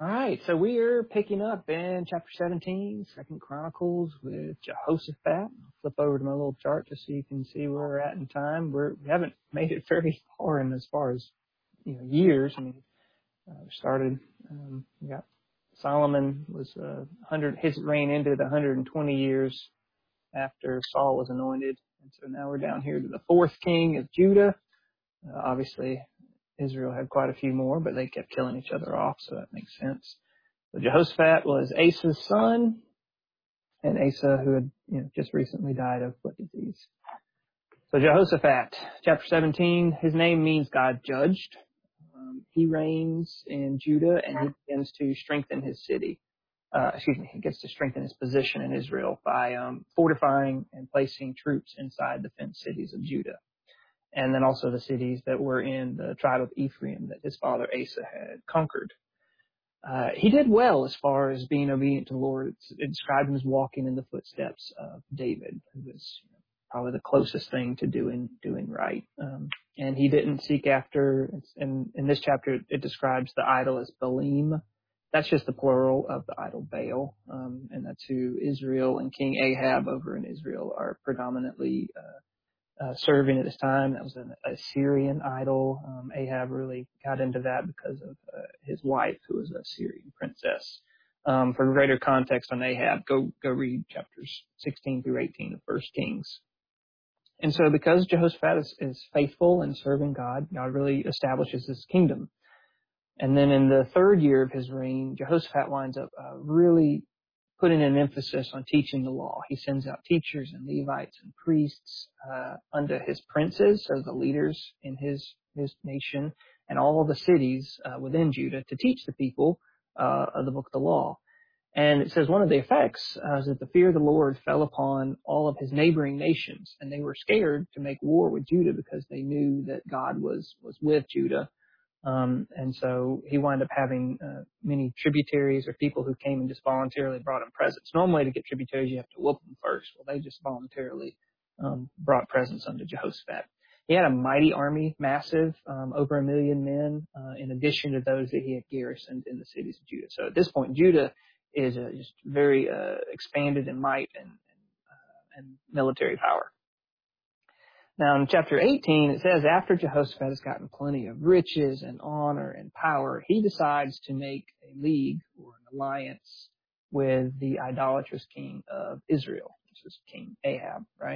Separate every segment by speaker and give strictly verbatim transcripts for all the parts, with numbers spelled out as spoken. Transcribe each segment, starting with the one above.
Speaker 1: All right, so we are picking up in chapter seventeen, Second Chronicles with Jehoshaphat. I'll flip over to my little chart just so you can see where we're at in time. We're, we haven't made it very far in as far as you know years. I mean, uh, we started. Um, we got Solomon was uh, one hundred. His reign ended one hundred twenty years after Saul was anointed, and so now we're down here to the fourth king of Judah. Uh, obviously, Israel had quite a few more, but they kept killing each other off, so that makes sense. So Jehoshaphat was Asa's son, and Asa, who had you know just recently died of foot disease. So Jehoshaphat, chapter seventeen, his name means God judged. Um, he reigns in Judah, and he begins to strengthen his city. Uh, excuse me, he gets to strengthen his position in Israel by um, fortifying and placing troops inside the fenced cities of Judah. And then also the cities that were in the tribe of Ephraim that his father Asa had conquered. Uh, he did well as far as being obedient to the Lord. It's, it described him as walking in the footsteps of David, who was you know, probably the closest thing to doing doing right. Um, and he didn't seek after, and in this chapter it describes the idol as Baalim. That's just the plural of the idol Baal, um, and that's who Israel and King Ahab over in Israel are predominantly uh, Uh, serving at this time. That was an Assyrian idol. Um, Ahab really got into that because of uh, his wife, who was a Syrian princess. Um, for greater context on Ahab, go go read chapters sixteen through eighteen of First Kings. And so because Jehoshaphat is, is faithful and serving God, God really establishes his kingdom. And then in the third year of his reign, Jehoshaphat winds up uh, really putting an emphasis on teaching the law. He sends out teachers and Levites and priests uh, unto his princes, so the leaders in his his nation, and all of the cities uh, within Judah to teach the people uh, of the book of the law. And it says one of the effects uh, is that the fear of the Lord fell upon all of his neighboring nations, and they were scared to make war with Judah because they knew that God was was with Judah. Um, and so he wound up having uh, many tributaries or people who came and just voluntarily brought him presents. Normally to get tributaries, you have to whoop them first. Well, they just voluntarily um, brought presents unto Jehoshaphat. He had a mighty army, massive, um, over a million men, uh, in addition to those that he had garrisoned in the cities of Judah. So at this point, Judah is uh, just very uh, expanded in might and, and, uh, and military power. Now in chapter eighteen, it says, after Jehoshaphat has gotten plenty of riches and honor and power, he decides to make a league or an alliance with the idolatrous king of Israel, which is King Ahab, right?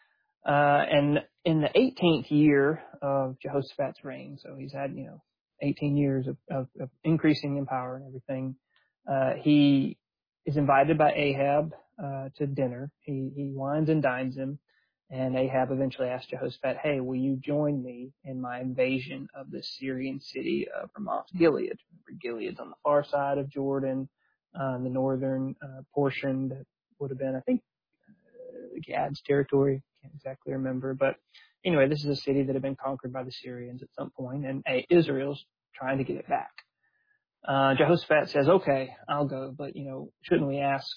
Speaker 1: Uh, and in the eighteenth year of Jehoshaphat's reign, so he's had, you know, eighteen years of, of, of increasing in power and everything, uh, he is invited by Ahab uh, to dinner. He, he wines and dines him. And Ahab eventually asked Jehoshaphat, hey, will you join me in my invasion of the Syrian city of Ramoth Gilead? Remember, Gilead's on the far side of Jordan, uh, the northern uh, portion that would have been, I think, uh, Gad's territory. Can't exactly remember. But anyway, this is a city that had been conquered by the Syrians at some point, and uh, Israel's trying to get it back. Uh, Jehoshaphat says, okay, I'll go, but, you know, shouldn't we ask,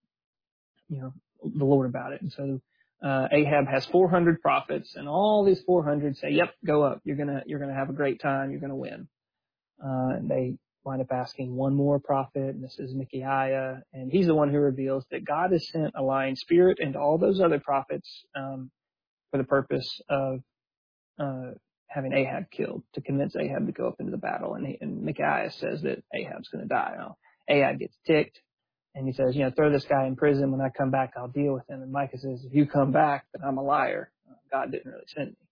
Speaker 1: you know, the Lord about it? And so Uh, Ahab has four hundred prophets, and all these four hundred say, yep, go up. You're gonna, you're gonna have a great time. You're gonna win. Uh, and they wind up asking one more prophet, and this is Micaiah, and he's the one who reveals that God has sent a lying spirit into all those other prophets, um, for the purpose of, uh, having Ahab killed, to convince Ahab to go up into the battle. And, he, and Micaiah says that Ahab's gonna die. Now, Ahab gets ticked. And he says, you know, throw this guy in prison. When I come back, I'll deal with him. And Micah says, if you come back, then I'm a liar. God didn't really send me.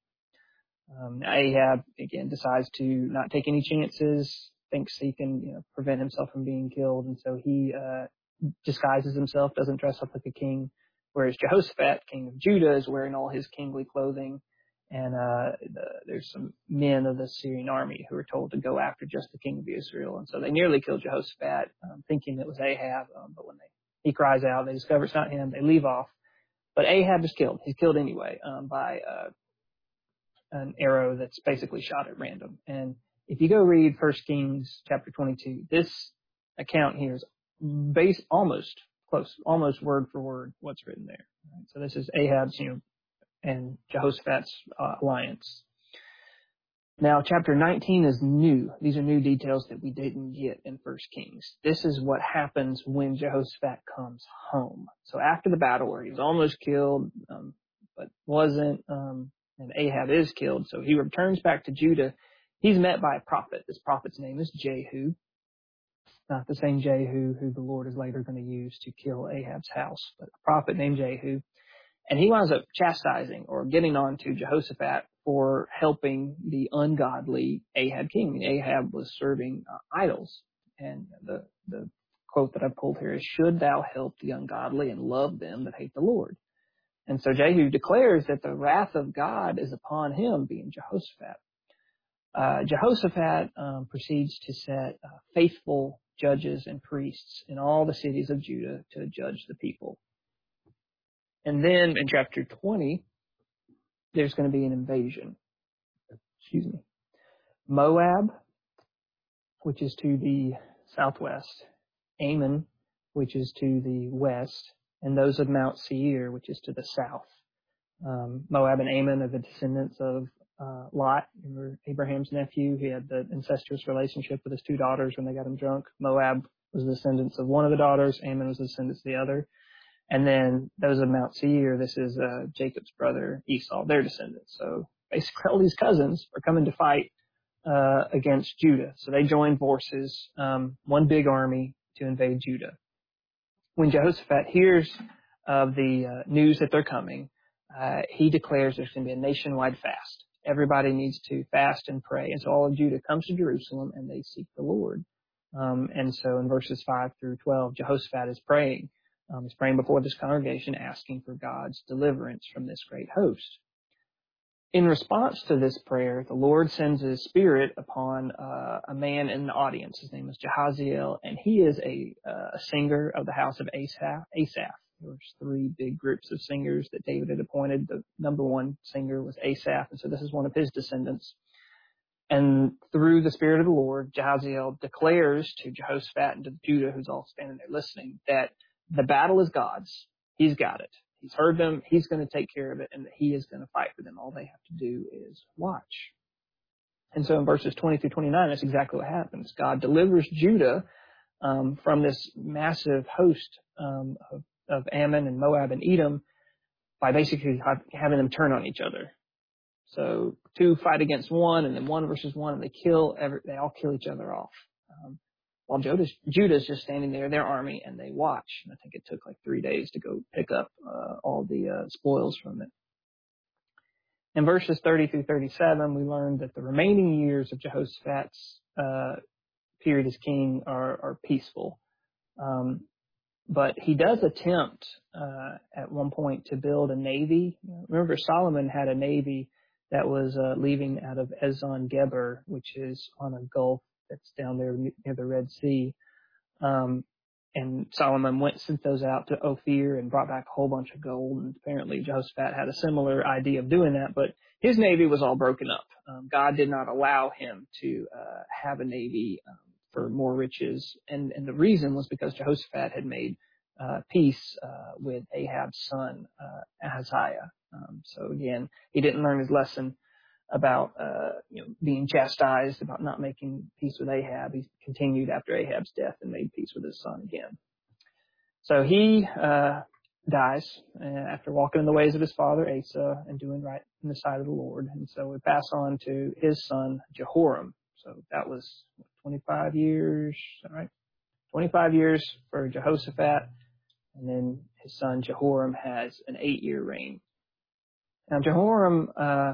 Speaker 1: Um, Ahab, again, decides to not take any chances, thinks he can, you know, prevent himself from being killed. And so he uh, disguises himself, doesn't dress up like a king. Whereas Jehoshaphat, king of Judah, is wearing all his kingly clothing. And uh, the, there's some men of the Syrian army who are told to go after just the king of Israel. And so they nearly kill Jehoshaphat, um, thinking it was Ahab. Um, but when they, he cries out, they discover it's not him. They leave off. But Ahab is killed. He's killed anyway um, by uh, an arrow that's basically shot at random. And if you go read First Kings chapter twenty-two, this account here is based almost close, almost word for word what's written there. Right? So this is Ahab's, you know, and Jehoshaphat's uh, alliance. Now, chapter nineteen is new. These are new details that we didn't get in First Kings. This is what happens when Jehoshaphat comes home. So after the battle where he's almost killed, um, but wasn't, um, and Ahab is killed, so he returns back to Judah. He's met by a prophet. This prophet's name is Jehu. Not the same Jehu who the Lord is later going to use to kill Ahab's house, but a prophet named Jehu. And he winds up chastising or getting on to Jehoshaphat for helping the ungodly Ahab king. I mean, Ahab was serving uh, idols. And the, the quote that I pulled here is, should thou help the ungodly and love them that hate the Lord? And so Jehu declares that the wrath of God is upon him, being Jehoshaphat. Uh, Jehoshaphat um, proceeds to set uh, faithful judges and priests in all the cities of Judah to judge the people. And then in chapter twenty, there's going to be an invasion. Excuse me. Moab, which is to the southwest, Ammon, which is to the west, and those of Mount Seir, which is to the south. Um, Moab and Ammon are the descendants of uh, Lot, Abraham's nephew. He had the incestuous relationship with his two daughters when they got him drunk. Moab was the descendants of one of the daughters. Ammon was the descendants of the other. And then those of Mount Seir, this is uh, Jacob's brother Esau, their descendants. So basically all these cousins are coming to fight uh, against Judah. So they join forces, um, one big army to invade Judah. When Jehoshaphat hears of the uh, news that they're coming, uh, he declares there's going to be a nationwide fast. Everybody needs to fast and pray. And so all of Judah comes to Jerusalem and they seek the Lord. Um, and so in verses five through twelve, Jehoshaphat is praying. Um, he's praying before this congregation, asking for God's deliverance from this great host. In response to this prayer, the Lord sends His Spirit upon uh, a man in the audience. His name is Jahaziel, and he is a, uh, a singer of the house of Asaph. Asaph. There was three big groups of singers that David had appointed. The number one singer was Asaph, and so this is one of his descendants. And through the Spirit of the Lord, Jahaziel declares to Jehoshaphat and to Judah, who's all standing there listening, that the battle is God's. He's got it. He's heard them. He's going to take care of it, and that He is going to fight for them. All they have to do is watch. And so in verses twenty through twenty-nine, that's exactly what happens. God delivers Judah um, from this massive host um, of, of Ammon and Moab and Edom by basically having them turn on each other. So two fight against one, and then one versus one, and they kill. Every, they all kill each other off. Um, While Judah's, Judah's just standing there, their army, and they watch. And I think it took like three days to go pick up uh, all the uh, spoils from it. In verses thirty through thirty-seven, we learned that the remaining years of Jehoshaphat's uh, period as king are, are peaceful. Um, but he does attempt uh, at one point to build a navy. Remember, Solomon had a navy that was uh, leaving out of Ezon Geber, which is on a gulf that's down there near the Red Sea. Um, and Solomon went, sent those out to Ophir and brought back a whole bunch of gold. And apparently Jehoshaphat had a similar idea of doing that, but his navy was all broken up. Um, God did not allow him to uh, have a navy um, for more riches. And, and the reason was because Jehoshaphat had made uh, peace uh, with Ahab's son, uh, Ahaziah. Um, so again, he didn't learn his lesson about uh, you know, being chastised, about not making peace with Ahab. He continued after Ahab's death and made peace with his son again. So he uh, dies uh, after walking in the ways of his father Asa and doing right in the sight of the Lord. And so we pass on to his son Jehoram. So that was what, twenty-five years, all right? twenty-five years for Jehoshaphat, and then his son Jehoram has an eight-year reign. Now Jehoram uh,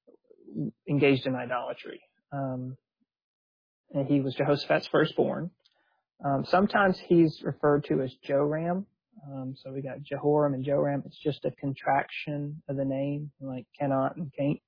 Speaker 1: engaged in idolatry. Um, and he was Jehoshaphat's firstborn. Um, sometimes he's referred to as Joram. Um, so we got Jehoram and Joram. It's just a contraction of the name, like cannot and can't.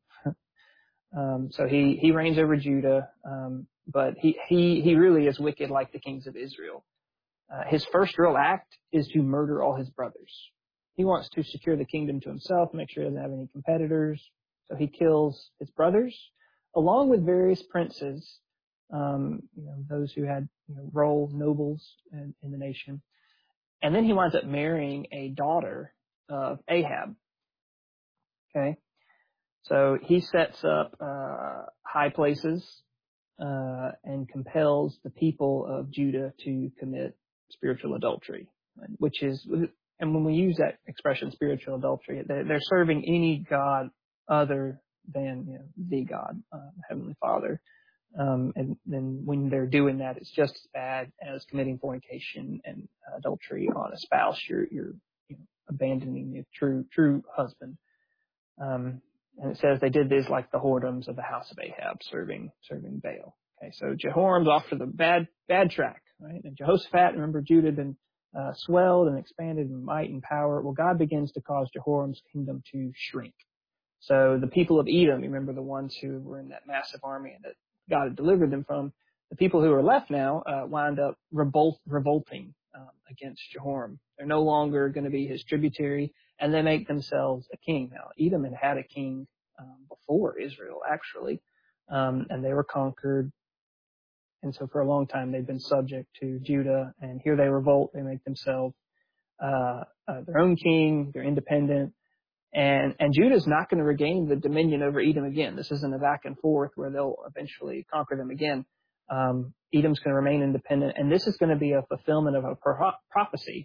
Speaker 1: um, so he, he reigns over Judah, um, but he, he, he really is wicked like the kings of Israel. Uh, his first real act is to murder all his brothers. He wants to secure the kingdom to himself, make sure he doesn't have any competitors. So he kills his brothers, along with various princes, um, you know, those who had you know, royal nobles in, in the nation. And then he winds up marrying a daughter of Ahab. Okay. So he sets up uh, high places uh, and compels the people of Judah to commit spiritual adultery, which is, and when we use that expression, spiritual adultery, they're, they're serving any god other than, you know, the God, uh, Heavenly Father. Um, and then when they're doing that, it's just as bad as committing fornication and adultery on a spouse. You're, you're, you know, abandoning your true, true husband. Um, and it says they did this like the whoredoms of the house of Ahab, serving, serving Baal. Okay. So Jehoram's off to the bad, bad track, right? And Jehoshaphat, remember Judah had been, uh, swelled and expanded in might and power. Well, God begins to cause Jehoram's kingdom to shrink. So the people of Edom, remember the ones who were in that massive army that God had delivered them from, the people who are left now uh, wind up revolt, revolting um, against Jehoram. They're no longer going to be his tributary, and they make themselves a king. Now, Edom had had a king um, before Israel, actually, um, and they were conquered. And so for a long time, they've been subject to Judah, and here they revolt. They make themselves uh, uh, their own king. They're independent. And, and Judah's not going to regain the dominion over Edom again. This isn't a back and forth where they'll eventually conquer them again. Um, Edom's going to remain independent, and this is going to be a fulfillment of a pro- prophecy.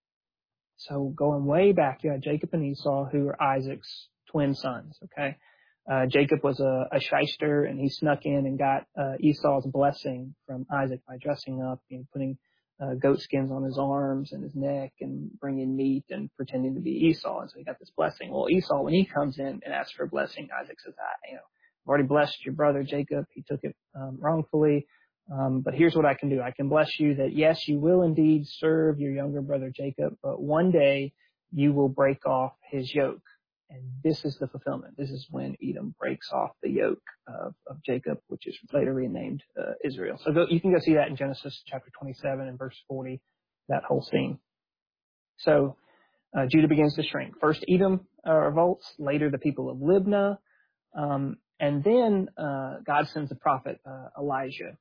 Speaker 1: So going way back, you had Jacob and Esau, who are Isaac's twin sons, okay? Uh, Jacob was a, a shyster, and he snuck in and got uh, Esau's blessing from Isaac by dressing up, you know, putting Uh, goat skins on his arms and his neck and bringing meat and pretending to be Esau. And so he got this blessing. Well, Esau, when he comes in and asks for a blessing, Isaac says, I, you know, I've already blessed your brother Jacob. He took it um, wrongfully. Um, but here's what I can do. I can bless you that, yes, you will indeed serve your younger brother Jacob, but one day you will break off his yoke. And this is the fulfillment. This is when Edom breaks off the yoke of, of Jacob, which is later renamed uh, Israel. So go, you can go see that in Genesis chapter twenty-seven and verse forty, that whole scene. So uh, Judah begins to shrink. First Edom uh, revolts, later the people of Libnah, um, and then uh, God sends the prophet uh, Elijah.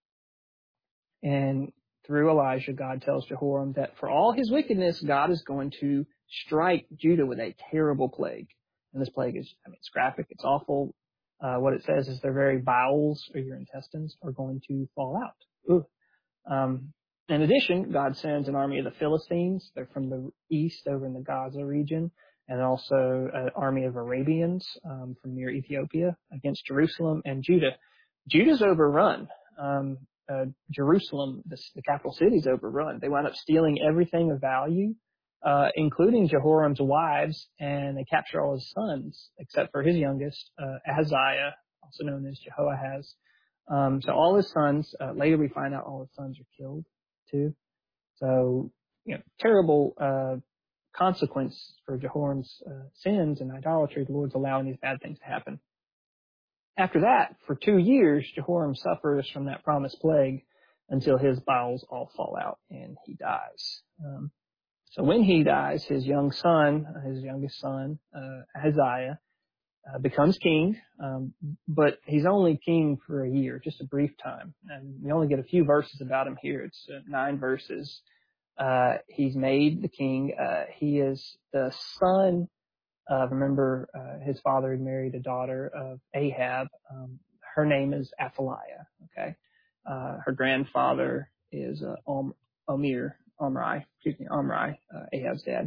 Speaker 1: And through Elijah, God tells Jehoram that for all his wickedness, God is going to strike Judah with a terrible plague. And this plague is, I mean, it's graphic, it's awful. Uh, what it says is their very bowels or your intestines are going to fall out. Ooh. Um, in addition, God sends an army of the Philistines. They're from the east over in the Gaza region, and also an army of Arabians um, from near Ethiopia against Jerusalem and Judah. Judah's overrun. Um, uh, Jerusalem, the, the capital city, is overrun. They wound up stealing everything of value, uh, including Jehoram's wives, and they capture all his sons, except for his youngest, uh, Ahaziah, also known as Jehoahaz. Um, so all his sons, uh, later we find out all his sons are killed too. So, you know, terrible, uh, consequence for Jehoram's, uh, sins and idolatry. The Lord's allowing these bad things to happen. After that, for two years, Jehoram suffers from that promised plague until his bowels all fall out and he dies. Um, so when he dies, his young son, his youngest son, uh, Ahaziah, Uh, becomes king, um, but he's only king for a year, just a brief time. And we only get a few verses about him here. It's uh, nine verses. Uh, he's made the king. Uh, he is the son of, remember, uh, his father had married a daughter of Ahab. Um, her name is Athaliah, okay? Uh, her grandfather is uh, Om- Omir, Omri, excuse me, Omri, uh, Ahab's dad.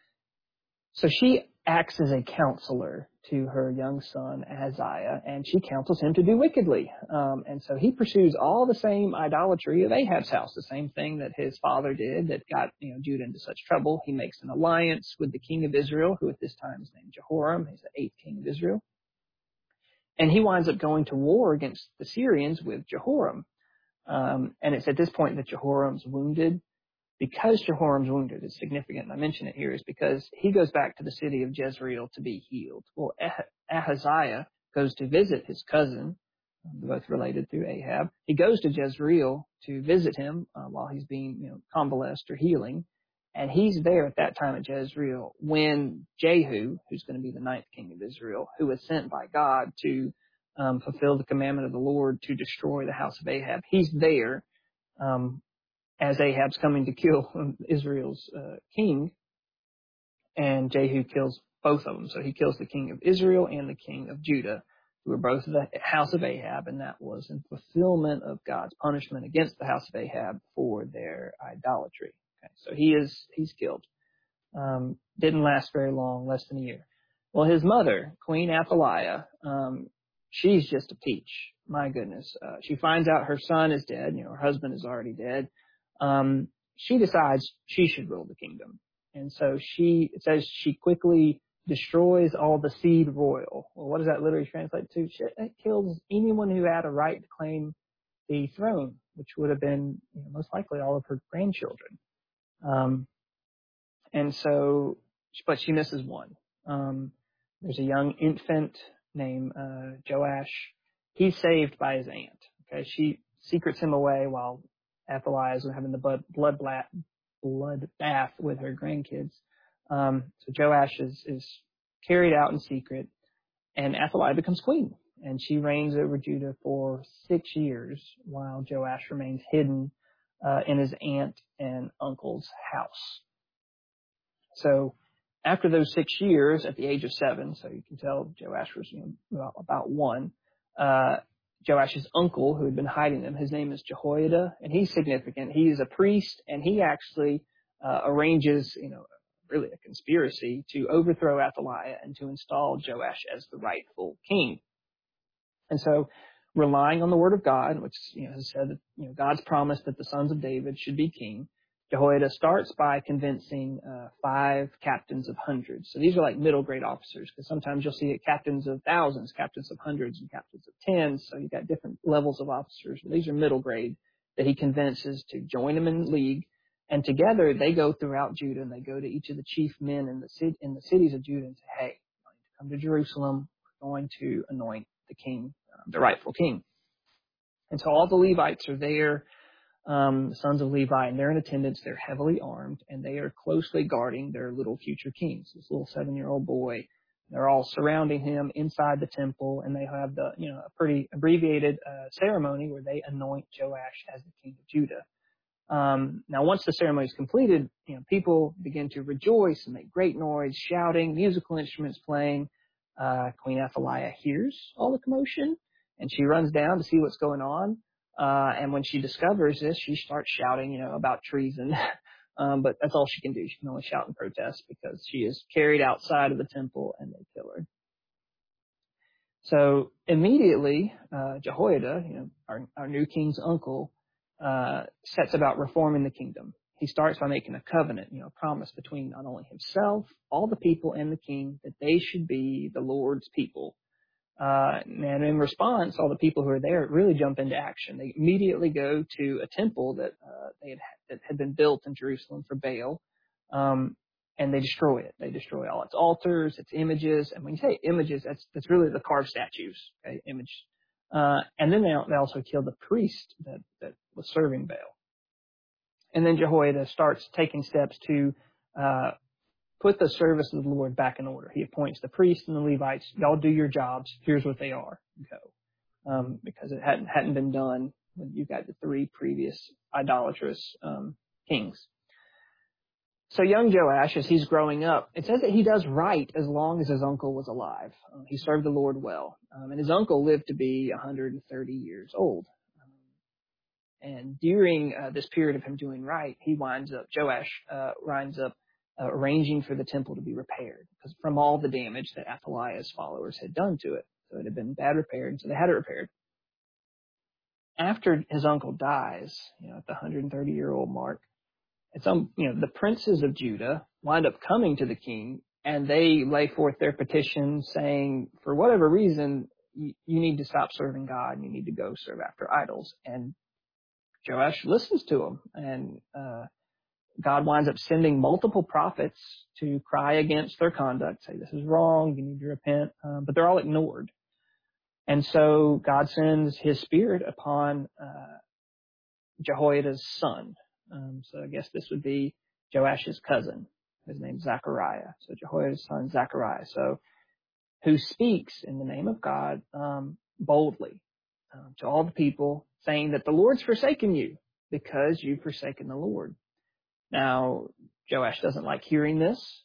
Speaker 1: So she acts as a counselor to her young son, Ahaziah, and she counsels him to do wickedly. Um, and so he pursues all the same idolatry of Ahab's house, the same thing that his father did that got, you know, Judah into such trouble. He makes an alliance with the king of Israel, who at this time is named Jehoram. He's the eighth king of Israel. And he winds up going to war against the Syrians with Jehoram. Um, and it's at this point that Jehoram's wounded. Because Jehoram's wounded is significant, and I mention it here, is because he goes back to the city of Jezreel to be healed. Well, Ahaziah goes to visit his cousin, both related through Ahab. He goes to Jezreel to visit him uh, while he's being, you know, convalesced or healing, and he's there at that time at Jezreel when Jehu, who's going to be the ninth king of Israel, who was sent by God to um, fulfill the commandment of the Lord to destroy the house of Ahab, he's there. Um, as Ahab's coming to kill Israel's uh, king, and Jehu kills both of them. So he kills the king of Israel and the king of Judah, who were both the house of Ahab, and that was in fulfillment of God's punishment against the house of Ahab for their idolatry. Okay, so he is he's killed. Um, didn't last very long, less than a year. Well, his mother, Queen Athaliah, um, she's just a peach. My goodness. Uh, she finds out her son is dead. You know, her husband is already dead. Um, she decides she should rule the kingdom. And so she, it says she quickly destroys all the seed royal. Well, what does that literally translate to? She, it kills anyone who had a right to claim the throne, which would have been, you know, most likely all of her grandchildren. Um, and so, but she misses one. Um, there's a young infant named uh, Joash. He's saved by his aunt. Okay, she secrets him away while Athaliah is having the blood blood, bla- blood bath with her grandkids. Um, so Joash is, is carried out in secret, and Athaliah becomes queen, and she reigns over Judah for six years while Joash remains hidden uh, in his aunt and uncle's house. So after those six years, at the age of seven, so you can tell Joash was, you know, about, about one, uh, Joash's uncle, who had been hiding them, his name is Jehoiada, and he's significant. He is a priest, and he actually uh, arranges, you know, really a conspiracy to overthrow Athaliah and to install Joash as the rightful king. And so, relying on the word of God, which, you know, has said that, you know, God's promise that the sons of David should be king, Jehoiada starts by convincing uh, five captains of hundreds. So these are like middle grade officers, because sometimes you'll see captains of thousands, captains of hundreds, and captains of tens. So you've got different levels of officers. But these are middle grade that he convinces to join him in league. And together they go throughout Judah, and they go to each of the chief men in the city, in the cities of Judah and say, hey, come to Jerusalem. We're going to anoint the king, uh, the rightful king. And so all the Levites are there. Um, the sons of Levi, and they're in attendance. They're heavily armed, and they are closely guarding their little future kings. This little seven-year-old boy. They're all surrounding him inside the temple, and they have the, you know, a pretty abbreviated uh, ceremony where they anoint Joash as the king of Judah. Um, now, once the ceremony is completed, you know, people begin to rejoice and make great noise, shouting, musical instruments playing. Uh, Queen Athaliah hears all the commotion, and she runs down to see what's going on. Uh, and when she discovers this, she starts shouting, you know, about treason. um, but that's all she can do. She can only shout and protest because she is carried outside of the temple and they kill her. So immediately, uh, Jehoiada, you know, our, our new king's uncle, uh, sets about reforming the kingdom. He starts by making a covenant, you know, a promise between not only himself, all the people, and the king that they should be the Lord's people. Uh, and in response, all the people who are there really jump into action. They immediately go to a temple that uh, they had that had been built in Jerusalem for Baal, um, and they destroy it. They destroy all its altars, its images. And when you say images, that's that's really the carved statues, okay, image. Uh, and then they, they also kill the priest that that was serving Baal. And then Jehoiada starts taking steps to uh, put the service of the Lord back in order. He appoints the priests and the Levites. Y'all do your jobs. Here's what they are. Go. Um, because it hadn't, hadn't been done when you got the three previous idolatrous um, kings. So young Joash, as he's growing up, it says that he does right as long as his uncle was alive. Um, he served the Lord well. Um, and his uncle lived to be one hundred thirty years old. Um, and during uh, this period of him doing right, he winds up, Joash uh, winds up Uh, arranging for the temple to be repaired because from all the damage that Athaliah's followers had done to it. So it had been bad repaired, so they had it repaired. After his uncle dies, you know, at the one hundred thirty year old mark, at some, you know, the princes of Judah wind up coming to the king, and they lay forth their petition saying, for whatever reason, you, you need to stop serving God and you need to go serve after idols. And Joash listens to them, and uh God winds up sending multiple prophets to cry against their conduct, say this is wrong, you need to repent, um, but they're all ignored. And so God sends his spirit upon uh, Jehoiada's son. Um, so I guess this would be Joash's cousin. His name's Zechariah. So Jehoiada's son, Zechariah. So who speaks in the name of God um, boldly um, to all the people, saying that the Lord's forsaken you because you've forsaken the Lord. Now, Joash doesn't like hearing this,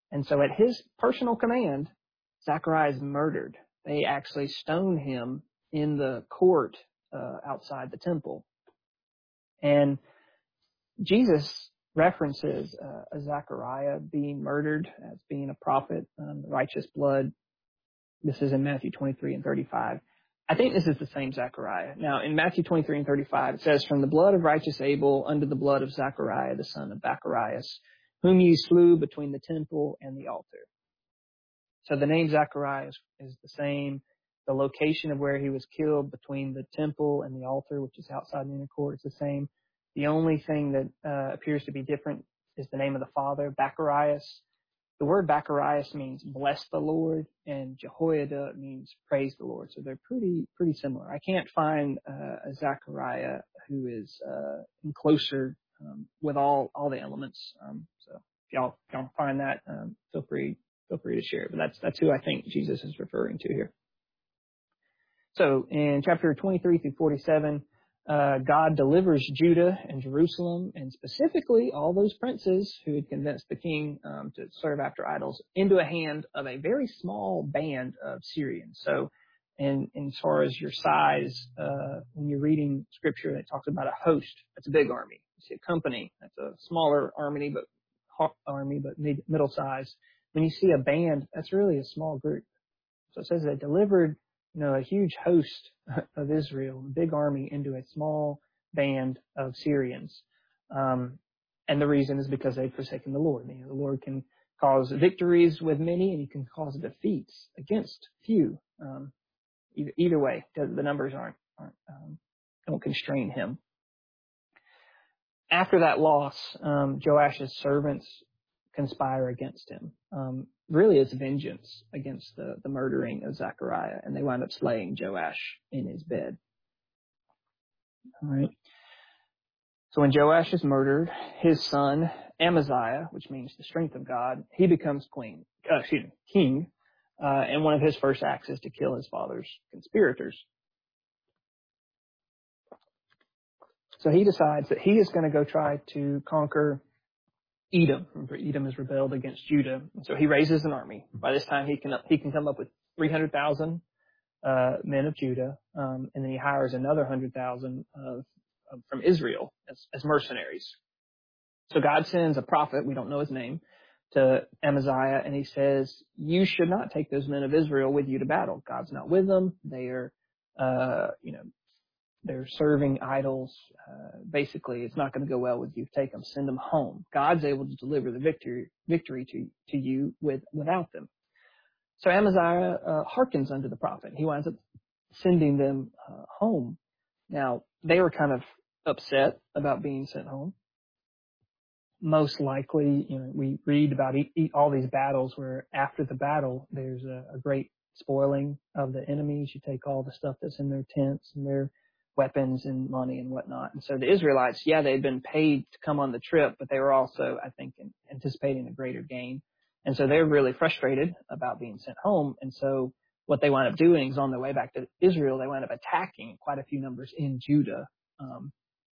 Speaker 1: And so at his personal command, Zechariah is murdered. They actually stone him in the court uh, outside the temple. And Jesus references uh, Zechariah being murdered as being a prophet, um, righteous blood. This is in Matthew twenty-three and thirty-five. I think this is the same Zechariah. Now, in Matthew twenty-three and thirty-five, it says, "From the blood of righteous Abel unto the blood of Zechariah, the son of Bacharias, whom ye slew between the temple and the altar." So the name Zechariah is, is the same. The location of where he was killed between the temple and the altar, which is outside the inner court, is the same. The only thing that uh, appears to be different is the name of the father, Bacharias. The word Bacharias means bless the Lord, and Jehoiada means praise the Lord. So they're pretty pretty similar. I can't find uh, a Zechariah who is uh, closer um, with all all the elements. Um, so if y'all if y'all find that, um, feel free feel free to share it. But that's that's who I think Jesus is referring to here. So in chapter twenty-three through forty-seven, uh, God delivers Judah and Jerusalem, and specifically all those princes who had convinced the king um, to serve after idols, into a hand of a very small band of Syrians. So in, in as far as your size, uh, when you're reading scripture, it talks about a host. That's a big army. You see a company. That's a smaller army, but army, but mid, middle size. When you see a band, that's really a small group. So it says they delivered you know, a huge host of Israel, a big army, into a small band of Syrians. Um, and the reason is because they've forsaken the Lord. You know, the Lord can cause victories with many, and he can cause defeats against few. Um, either, either way, the numbers aren't, aren't um, don't constrain him. After that loss, um, Joash's servants conspire against him. Um, really, it's vengeance against the, the murdering of Zechariah, and they wind up slaying Joash in his bed. All right. So when Joash is murdered, his son Amaziah, which means the strength of God, he becomes queen, uh, excuse me, king, uh, and one of his first acts is to kill his father's conspirators. So he decides that he is going to go try to conquer Edom. Remember, Edom has rebelled against Judah, and so he raises an army. By this time, he can he can come up with three hundred thousand uh, men of Judah, um, and then he hires another one hundred thousand of, of, from Israel as, as mercenaries. So God sends a prophet, we don't know his name, to Amaziah, and he says, "You should not take those men of Israel with you to battle. God's not with them. They are, uh, you know." They're serving idols. Uh, basically, it's not going to go well with you. Take them, send them home. God's able to deliver the victory victory to to you with without them. So Amaziah uh, hearkens unto the prophet. He winds up sending them uh, home. Now, they were kind of upset about being sent home. Most likely, you know, we read about e- e- all these battles where after the battle, there's a, a great spoiling of the enemies. You take all the stuff that's in their tents and their weapons and money and whatnot. And so the Israelites, yeah, they had been paid to come on the trip, but they were also, I think, anticipating a greater gain. And so they're really frustrated about being sent home. And so what they wind up doing is on their way back to Israel, they wind up attacking quite a few numbers in Judah um,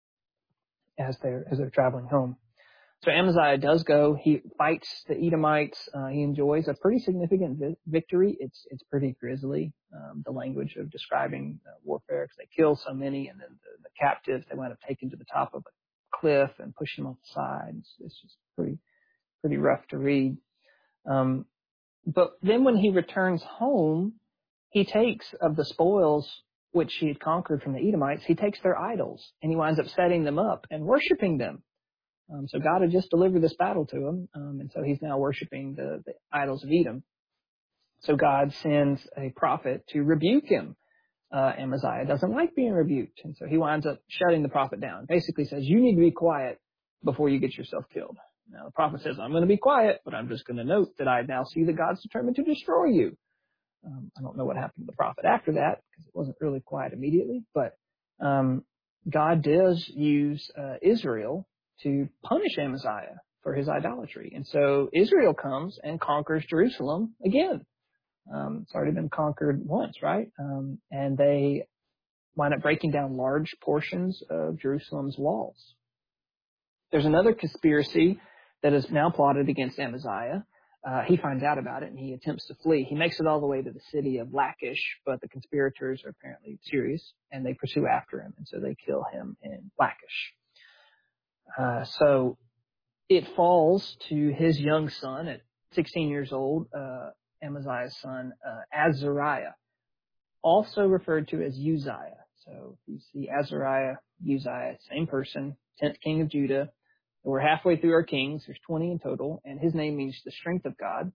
Speaker 1: as they're as they're traveling home. So Amaziah does go. He fights the Edomites. Uh, he enjoys a pretty significant vi- victory. It's it's pretty grisly, um, the language of describing uh, warfare, because they kill so many, and then the, the captives, they wind up taken to the top of a cliff and push them off the side. It's, it's just pretty pretty rough to read. Um, but then when he returns home, he takes of the spoils which he had conquered from the Edomites, he takes their idols, and he winds up setting them up and worshiping them. Um, so God had just delivered this battle to him, um, and so he's now worshiping the, the idols of Edom. So God sends a prophet to rebuke him. Uh, Amaziah doesn't like being rebuked, and so he winds up shutting the prophet down. Basically says, you need to be quiet before you get yourself killed. Now the prophet says, I'm going to be quiet, but I'm just going to note that I now see that God's determined to destroy you. Um, I don't know what happened to the prophet after that, because it wasn't really quiet immediately, but um, God does use uh, Israel to punish Amaziah for his idolatry. And so Israel comes and conquers Jerusalem again. Um, it's already been conquered once, right? Um, and they wind up breaking down large portions of Jerusalem's walls. There's another conspiracy that is now plotted against Amaziah. uh, he finds out about it and he attempts to flee. He makes it all the way to the city of Lachish, but the conspirators are apparently serious and they pursue after him, and so they kill him in Lachish. Uh, so it falls to his young son at sixteen years old, uh, Amaziah's son, uh, Azariah, also referred to as Uzziah. So you see Azariah, Uzziah, same person, tenth king of Judah. We're halfway through our kings. There's twenty in total, and his name means the strength of God.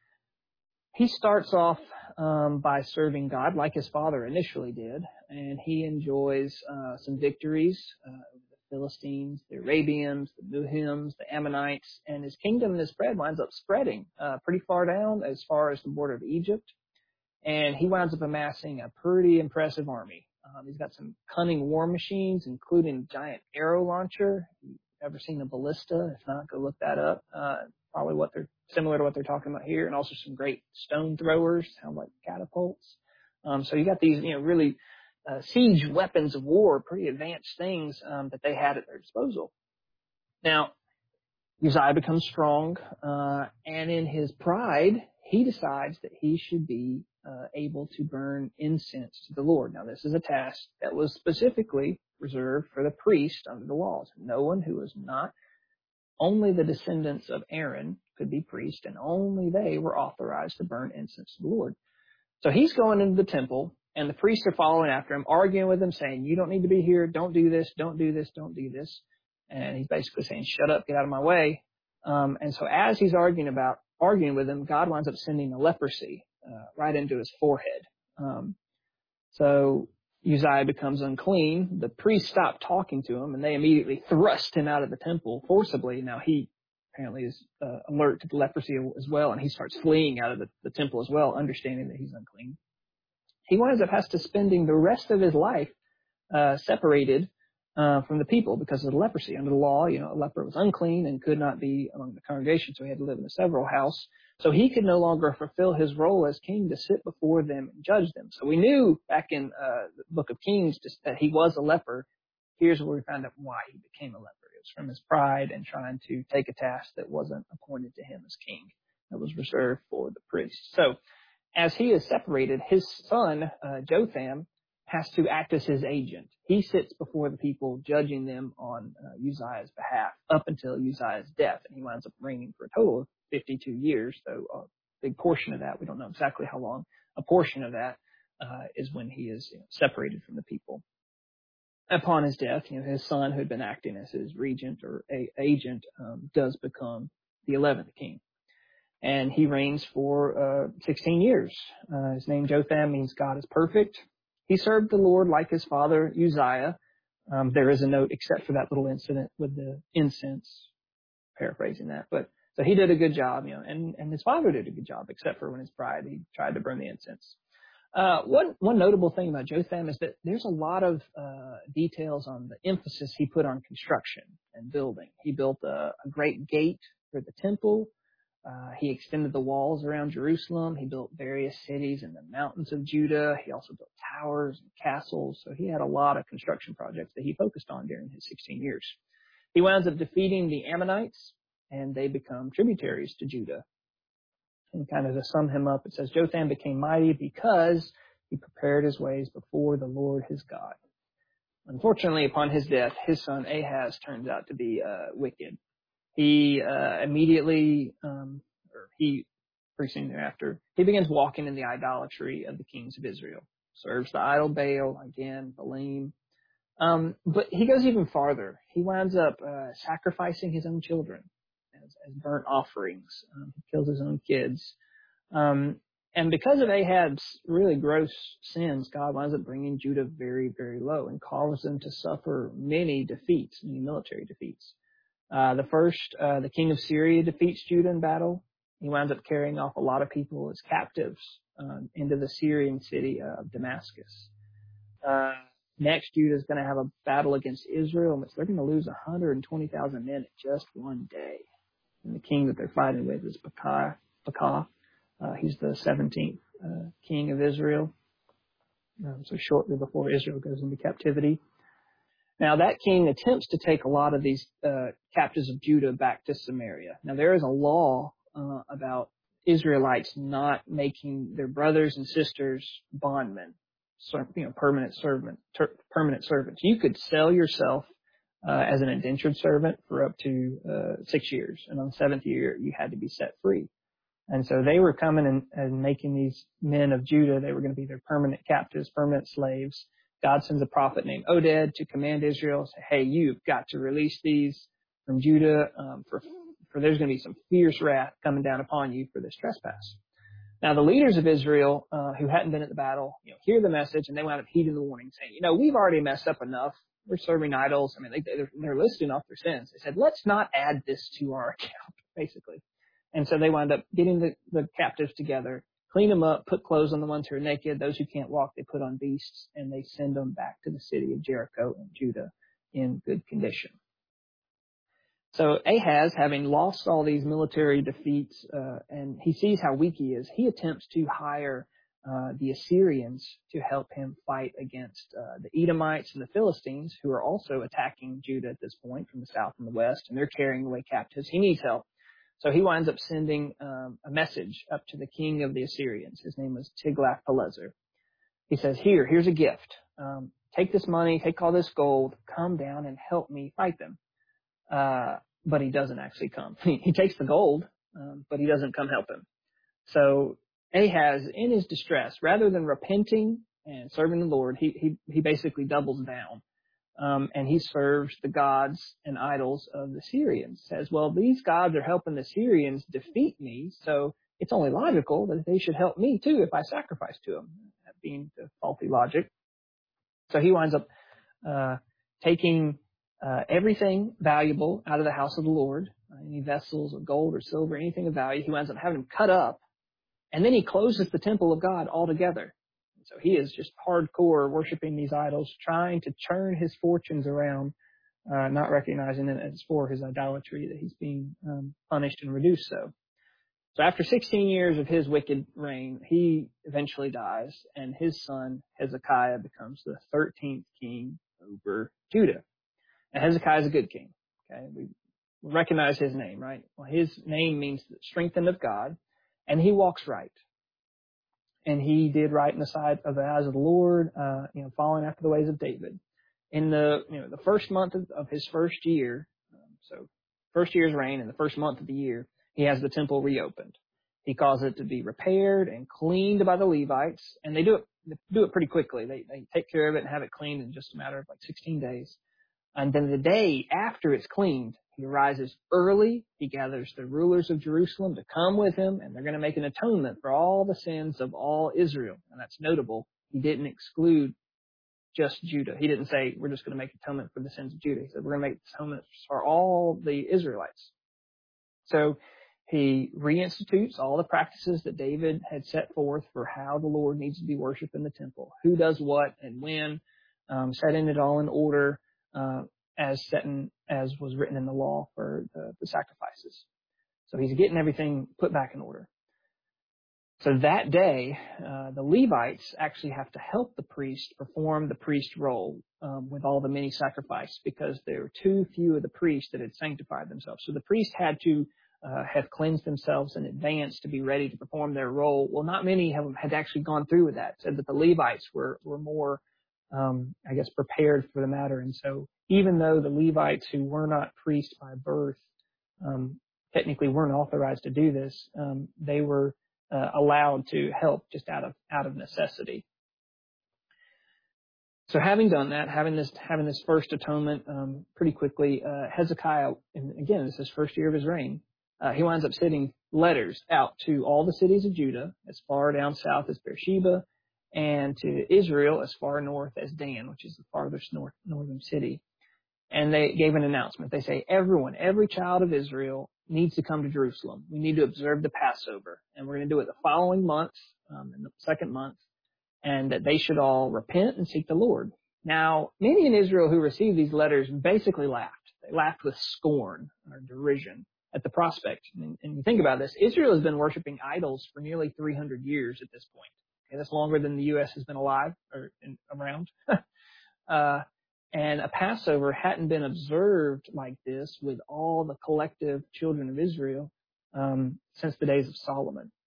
Speaker 1: He starts off um, by serving God like his father initially did, and he enjoys uh, some victories uh, over the Philistines, the Arabians, the Muhims, the Ammonites, and his kingdom and his spread winds up spreading uh, pretty far down as far as the border of Egypt, and he winds up amassing a pretty impressive army. Um, he's got some cunning war machines, including a giant arrow launcher. If you've ever seen a ballista, if not, go look that up. Uh, probably what they're similar to what they're talking about here, and also some great stone throwers, sound like catapults. Um, so you got these, you know, really uh, siege weapons of war, pretty advanced things um, that they had at their disposal. Now, Uzziah becomes strong, uh, and in his pride, he decides that he should be uh, able to burn incense to the Lord. Now, this is a task that was specifically reserved for the priest under the laws. No one who was not only the descendants of Aaron could be priest, and only they were authorized to burn incense to the Lord. So he's going into the temple, and the priests are following after him, arguing with him, saying, you don't need to be here, don't do this, don't do this, don't do this. And he's basically saying, shut up, get out of my way. Um, and so as he's arguing about arguing with him, God winds up sending a leprosy uh, right into his forehead. Um, so Uzziah becomes unclean. The priests stop talking to him, and they immediately thrust him out of the temple forcibly. Now he apparently is uh, alert to the leprosy as well, and he starts fleeing out of the, the temple as well, understanding that he's unclean. He winds up has to spending the rest of his life uh, separated uh, from the people because of the leprosy. Under the law, you know, a leper was unclean and could not be among the congregation, so he had to live in a several house. So he could no longer fulfill his role as king to sit before them and judge them. So we knew back in uh, the book of Kings just that he was a leper. Here's where we found out why he became a leper. It was from his pride and trying to take a task that wasn't appointed to him as king, that was reserved for the priest. So as he is separated, his son, uh, Jotham, has to act as his agent. He sits before the people, judging them on uh, Uzziah's behalf up until Uzziah's death. And he winds up reigning for a total of fifty-two years, though a big portion of that, we don't know exactly how long, a portion of that uh, is when he is you know, separated from the people. Upon his death, you know, his son, who had been acting as his regent or a, agent, um, does become the eleventh king. And he reigns for uh, sixteen years. Uh, his name Jotham means God is perfect. He served the Lord like his father Uzziah. Um, there is a note except for that little incident with the incense, paraphrasing that. But so he did a good job, you know, and, and his father did a good job, except for when his pride, he tried to burn the incense. Uh, one, one notable thing about Jotham is that there's a lot of uh, details on the emphasis he put on construction and building. He built a, a great gate for the temple. Uh, he extended the walls around Jerusalem. He built various cities in the mountains of Judah. He also built towers and castles. So he had a lot of construction projects that he focused on during his sixteen years. He winds up defeating the Ammonites, and they become tributaries to Judah. And kind of to sum him up, it says, Jotham became mighty because he prepared his ways before the Lord his God. Unfortunately, upon his death, his son Ahaz turns out to be uh, wicked. He uh, immediately, um, or he, pretty soon thereafter, he begins walking in the idolatry of the kings of Israel. Serves the idol Baal, again, Balaam. Um, but he goes even farther. He winds up uh, sacrificing his own children as, as burnt offerings. Um, he kills his own kids. Um, and because of Ahab's really gross sins, God winds up bringing Judah very, very low and causes them to suffer many defeats, many military defeats. Uh, the first, uh, the king of Syria defeats Judah in battle. He winds up carrying off a lot of people as captives um, into the Syrian city of Damascus. Uh, next, Judah is going to have a battle against Israel, in which they're going to lose one hundred twenty thousand men in just one day. And the king that they're fighting with is Pekah. Pekah. Uh, he's the seventeenth uh, king of Israel. Um, so shortly before Israel goes into captivity. Now, that king attempts to take a lot of these uh, captives of Judah back to Samaria. Now, there is a law uh, about Israelites not making their brothers and sisters bondmen, you know, permanent servant, ter- permanent servants. You could sell yourself uh, as an indentured servant for up to uh, six years, and on the seventh year you had to be set free. And so they were coming and, and making these men of Judah. They were going to be their permanent captives, permanent slaves. God sends a prophet named Oded to command Israel, say, hey, you've got to release these from Judah, um, for, for there's going to be some fierce wrath coming down upon you for this trespass. Now, the leaders of Israel, uh, who hadn't been at the battle, you know, hear the message and they wound up heeding the warning, saying, you know, we've already messed up enough. We're serving idols. I mean, they, they're, they're listing off their sins. They said, let's not add this to our account, basically. And so they wound up getting the, the captives together, clean them up, put clothes on the ones who are naked. Those who can't walk, they put on beasts, and they send them back to the city of Jericho and Judah in good condition. So Ahaz, having lost all these military defeats, uh, and he sees how weak he is, he attempts to hire uh, the Assyrians to help him fight against uh, the Edomites and the Philistines, who are also attacking Judah at this point from the south and the west, and they're carrying away captives. He needs help. So he winds up sending um, a message up to the king of the Assyrians. His name was Tiglath-Pileser. He says, here, here's a gift. Um, take this money, take all this gold, come down and help me fight them. Uh, but he doesn't actually come. He, he takes the gold, um, but he doesn't come help him. So Ahaz, in his distress, rather than repenting and serving the Lord, he he, he basically doubles down. Um, and he serves the gods and idols of the Syrians. Says, well, these gods are helping the Syrians defeat me, so it's only logical that they should help me too if I sacrifice to them. That being the faulty logic. So he winds up uh, taking uh, everything valuable out of the house of the Lord, uh, any vessels of gold or silver, anything of value. He winds up having them cut up, and then he closes the temple of God altogether. So he is just hardcore worshiping these idols, trying to turn his fortunes around, uh, not recognizing that it's for his idolatry that he's being um, punished and reduced so. So after sixteen years of his wicked reign, he eventually dies, and his son Hezekiah becomes the thirteenth king over Judah. And Hezekiah is a good king. Okay, we recognize his name, right? Well, his name means the strengthened of God, and he walks right. And he did right in the sight of the eyes of the Lord, uh, you know, following after the ways of David. In the, you know, the first month of, of his first year, um, so first year's reign, in the first month of the year, he has the temple reopened. He caused it to be repaired and cleaned by the Levites, and they do it, they do it pretty quickly. They, they take care of it and have it cleaned in just a matter of like sixteen days. And then the day after it's cleaned, he rises early. He gathers the rulers of Jerusalem to come with him, and they're going to make an atonement for all the sins of all Israel. And that's notable. He didn't exclude just Judah. He didn't say, we're just going to make atonement for the sins of Judah. He said, we're going to make atonement for all the Israelites. So he reinstitutes all the practices that David had set forth for how the Lord needs to be worshipped in the temple. Who does what and when, um, setting it all in order, uh, as set in, as was written in the law for the, the sacrifices. So he's getting everything put back in order. So that day, uh, the Levites actually have to help the priest perform the priest role um, with all the many sacrifices, because there were too few of the priests that had sanctified themselves. So the priest had to uh, have cleansed themselves in advance to be ready to perform their role. Well, not many of them had actually gone through with that. Said that the Levites were were more, um, I guess, prepared for the matter. And so even though the Levites, who were not priests by birth, um, technically weren't authorized to do this, um, they were Uh, allowed to help just out of out of necessity. So having done that, having this having this first atonement um, pretty quickly, uh, Hezekiah, and again, this is his first year of his reign, uh, he winds up sending letters out to all the cities of Judah, as far down south as Beersheba, and to Israel as far north as Dan, which is the farthest north northern city. And they gave an announcement. They say, everyone, every child of Israel needs to come to Jerusalem. We need to observe the Passover. And we're going to do it the following month, um, in the second month, and that they should all repent and seek the Lord. Now, many in Israel who received these letters basically laughed. They laughed with scorn or derision at the prospect. And, and you think about this, Israel has been worshiping idols for nearly three hundred years at this point. Okay, that's longer than the U S has been alive or in, around. uh, And a Passover hadn't been observed like this with all the collective children of Israel um, since the days of Solomon.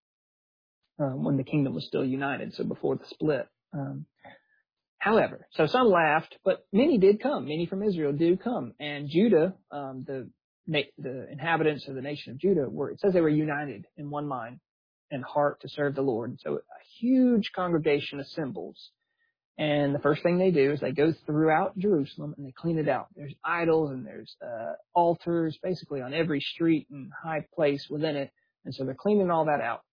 Speaker 1: um, when the kingdom was still united, so before the split. Um, however, so some laughed, but many did come. Many from Israel did come. And Judah, um, the the inhabitants of the nation of Judah, were, it says they were united in one mind and heart to serve the Lord. So a huge congregation assembles. And the first thing they do is they go throughout Jerusalem and they clean it out. There's idols and there's uh, altars basically on every street and high place within it. And so they're cleaning all that out.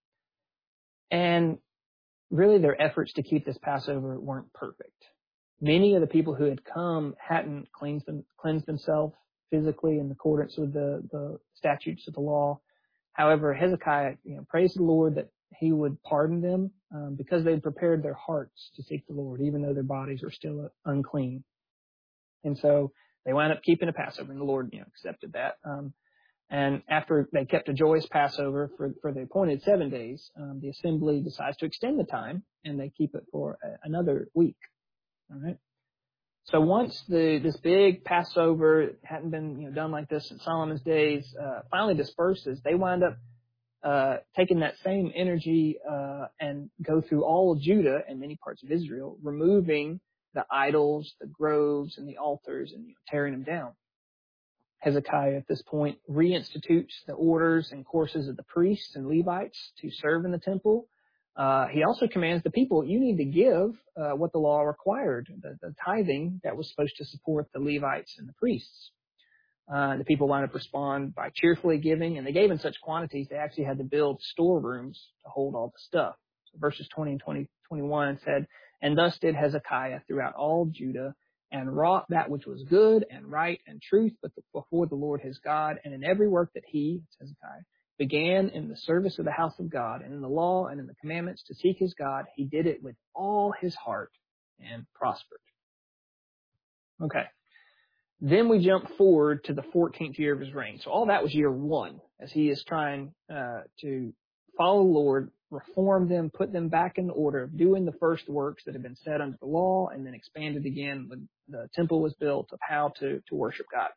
Speaker 1: And really their efforts to keep this Passover weren't perfect. Many of the people who had come hadn't cleansed, them, cleansed themselves physically in accordance with the, the statutes of the law. However, Hezekiah, you know, praised the Lord that he would pardon them um, because they'd prepared their hearts to seek the Lord, even though their bodies were still unclean. And so they wound up keeping a Passover, and the Lord, you know, accepted that. Um, and after they kept a joyous Passover for, for the appointed seven days, um, the assembly decides to extend the time, and they keep it for a, another week. All right. So once the this big Passover hadn't been you know done like this in Solomon's days, uh, finally disperses, they wind up uh, taking that same energy uh, and go through all of Judah and many parts of Israel, removing the idols, the groves, and the altars, and you know, tearing them down. Hezekiah at this point reinstitutes the orders and courses of the priests and Levites to serve in the temple. Uh, he also commands the people, you need to give uh, what the law required, the, the tithing that was supposed to support the Levites and the priests. Uh, the people wound up respond by cheerfully giving, and they gave in such quantities they actually had to build storerooms to hold all the stuff. So verses twenty and twenty, twenty-one said, and thus did Hezekiah throughout all Judah, and wrought that which was good and right and truth before the Lord his God, and in every work that he, Hezekiah, began in the service of the house of God, and in the law and in the commandments to seek his God, he did it with all his heart and prospered. Okay. Then we jump forward to the fourteenth year of his reign. So all that was year one, as he is trying uh, to follow the Lord, reform them, put them back in order, doing the first works that had been set under the law, and then expanded again when the temple was built of how to, to worship God.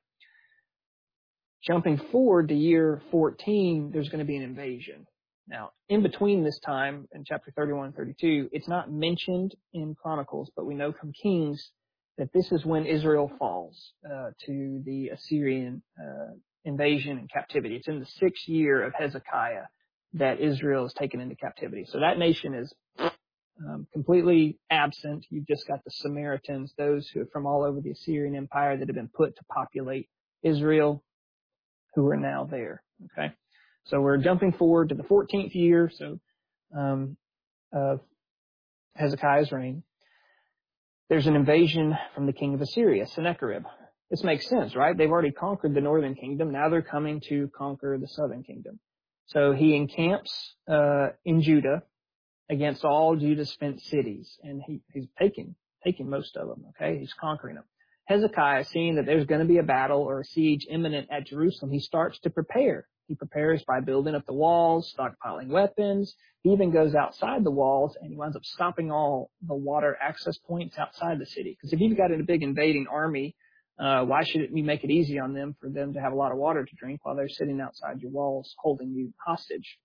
Speaker 1: Jumping forward to year fourteen, there's going to be an invasion. Now, in between this time, in chapter thirty-one and thirty-two, it's not mentioned in Chronicles, but we know from Kings that this is when Israel falls uh, to the Assyrian uh, invasion and captivity. It's in the sixth year of Hezekiah that Israel is taken into captivity. So that nation is um, completely absent. You've just got the Samaritans, those who are from all over the Assyrian Empire that have been put to populate Israel, who are now there. Okay, so we're jumping forward to the fourteenth year, so um, of Hezekiah's reign. There's an invasion from the king of Assyria, Sennacherib. This makes sense, right? They've already conquered the northern kingdom. Now they're coming to conquer the southern kingdom. So he encamps uh, in Judah against all Judah's fenced cities, and he, he's taking taking most of them. Okay, he's conquering them. Hezekiah, seeing that there's going to be a battle or a siege imminent at Jerusalem, he starts to prepare. He prepares by building up the walls, stockpiling weapons. He even goes outside the walls, and he winds up stopping all the water access points outside the city. Because if you've got a big invading army, uh, why should you make it easy on them for them to have a lot of water to drink while they're sitting outside your walls holding you hostage?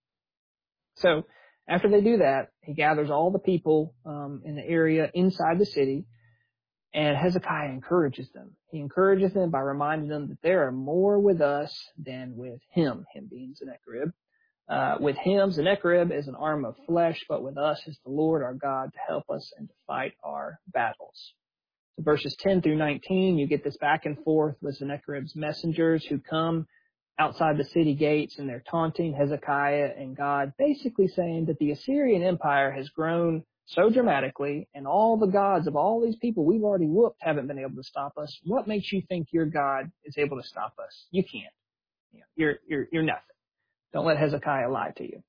Speaker 1: So after they do that, he gathers all the people um, in the area inside the city, and Hezekiah encourages them. He encourages them by reminding them that there are more with us than with him, him being Sennacherib. Uh, with him, Sennacherib is an arm of flesh, but with us is the Lord our God to help us and to fight our battles. So verses ten through nineteen, you get this back and forth with Sennacherib's messengers who come outside the city gates, and they're taunting Hezekiah and God, basically saying that the Assyrian Empire has grown so dramatically, and all the gods of all these people we've already whooped haven't been able to stop us. What makes you think your God is able to stop us? You can't. You know, you're you're you're nothing. Don't let Hezekiah lie to you.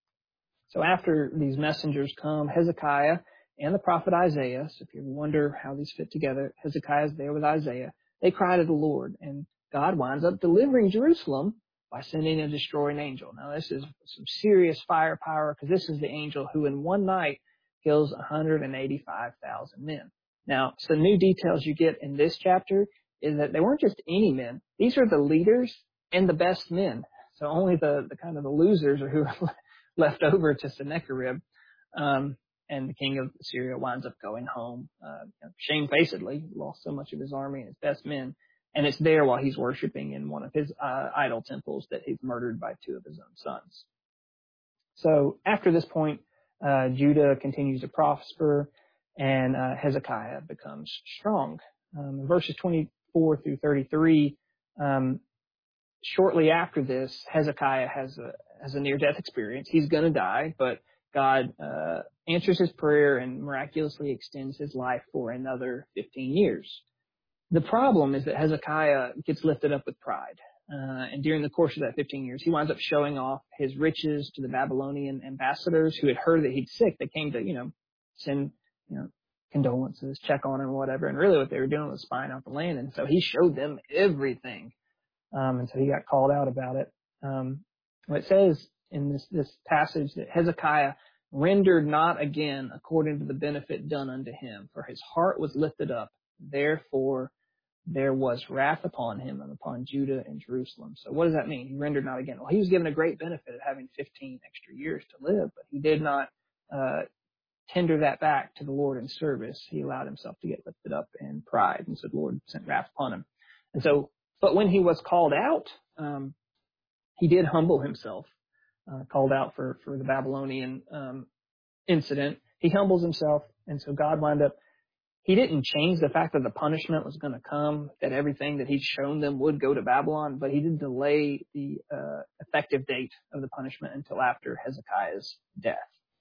Speaker 1: So after these messengers come, Hezekiah and the prophet Isaiah, so if you ever wonder how these fit together, Hezekiah is there with Isaiah. They cry to the Lord, and God winds up delivering Jerusalem by sending a destroying angel. Now, this is some serious firepower, because this is the angel who in one night kills one hundred eighty-five thousand men. Now, some new details you get in this chapter is that they weren't just any men. These are the leaders and the best men. So only the, the kind of the losers or who left over to Sennacherib. Um, and the king of Syria winds up going home, uh, shamefacedly, lost so much of his army and his best men. And it's there while he's worshiping in one of his uh, idol temples that he's murdered by two of his own sons. So after this point, uh, Judah continues to prosper, and uh, Hezekiah becomes strong. Um, in verses twenty-four through thirty-three, um, shortly after this, Hezekiah has a has a near-death experience. He's going to die, but God uh, answers his prayer and miraculously extends his life for another fifteen years. The problem is that Hezekiah gets lifted up with pride. Uh, and during the course of that fifteen years, he winds up showing off his riches to the Babylonian ambassadors who had heard that he'd sick. They came to, you know, send, you know, condolences, check on him, whatever. And really what they were doing was spying out the land. And so he showed them everything. Um, and so he got called out about it. Um, it says in this, this passage that Hezekiah rendered not again according to the benefit done unto him, for his heart was lifted up. Therefore, there was wrath upon him and upon Judah and Jerusalem. So what does that mean? He rendered not again. Well, he was given a great benefit of having fifteen extra years to live, but he did not uh, tender that back to the Lord in service. He allowed himself to get lifted up in pride, and so the Lord sent wrath upon him. And so, but when he was called out, um, he did humble himself, uh, called out for, for the Babylonian um, incident. He humbles himself, and so God wound up, he didn't change the fact that the punishment was going to come, that everything that he'd shown them would go to Babylon, but he did delay the uh, effective date of the punishment until after Hezekiah's death.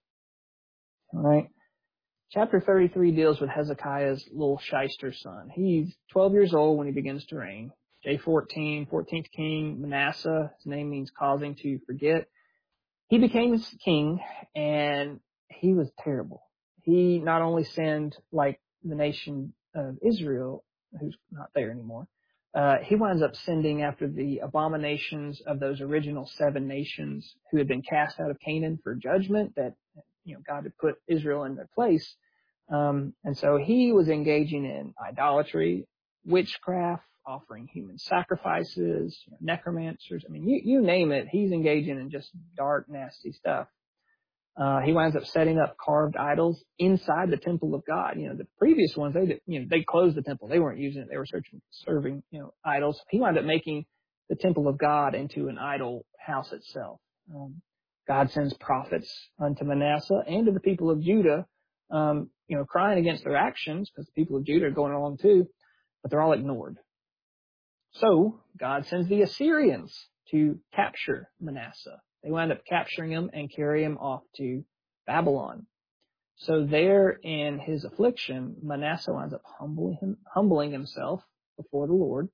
Speaker 1: All right. Chapter thirty-three deals with Hezekiah's little shyster son. He's twelve years old when he begins to reign. J fourteen, fourteenth king, Manasseh, his name means causing to forget. He became king, and he was terrible. He not only sinned like the nation of Israel, who's not there anymore, uh, he winds up sending after the abominations of those original seven nations who had been cast out of Canaan for judgment that, you know, God had put Israel in their place. Um, and so he was engaging in idolatry, witchcraft, offering human sacrifices, you know, necromancers. I mean, you, you name it, he's engaging in just dark, nasty stuff. Uh, he winds up setting up carved idols inside the temple of God. You know, the previous ones, they, you know, they closed the temple. They weren't using it. They were searching, serving, you know, idols. He wound up making the temple of God into an idol house itself. Um, God sends prophets unto Manasseh and to the people of Judah, um, you know, crying against their actions because the people of Judah are going along too, but they're all ignored. So God sends the Assyrians to capture Manasseh. They wind up capturing him and carry him off to Babylon. So there in his affliction, Manasseh winds up humbling, him, humbling himself before the Lord,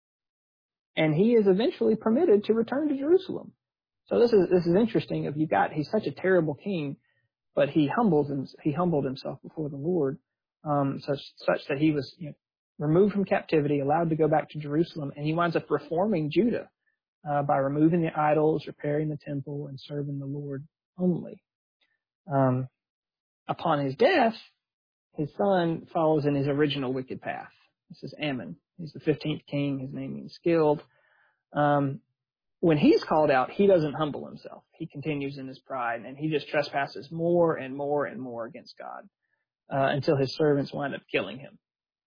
Speaker 1: and he is eventually permitted to return to Jerusalem. So this is this is interesting. If you got, he's such a terrible king, but he humbled him, he humbled himself before the Lord, um, such such that he was, you know, removed from captivity, allowed to go back to Jerusalem, and he winds up reforming Judah. Uh, by removing the idols, repairing the temple, and serving the Lord only. Um, upon his death, his son follows in his original wicked path. This is Ammon. He's the fifteenth king. His name means skilled. Um, when he's called out, he doesn't humble himself. He continues in his pride, and he just trespasses more and more and more against God uh, until his servants wind up killing him.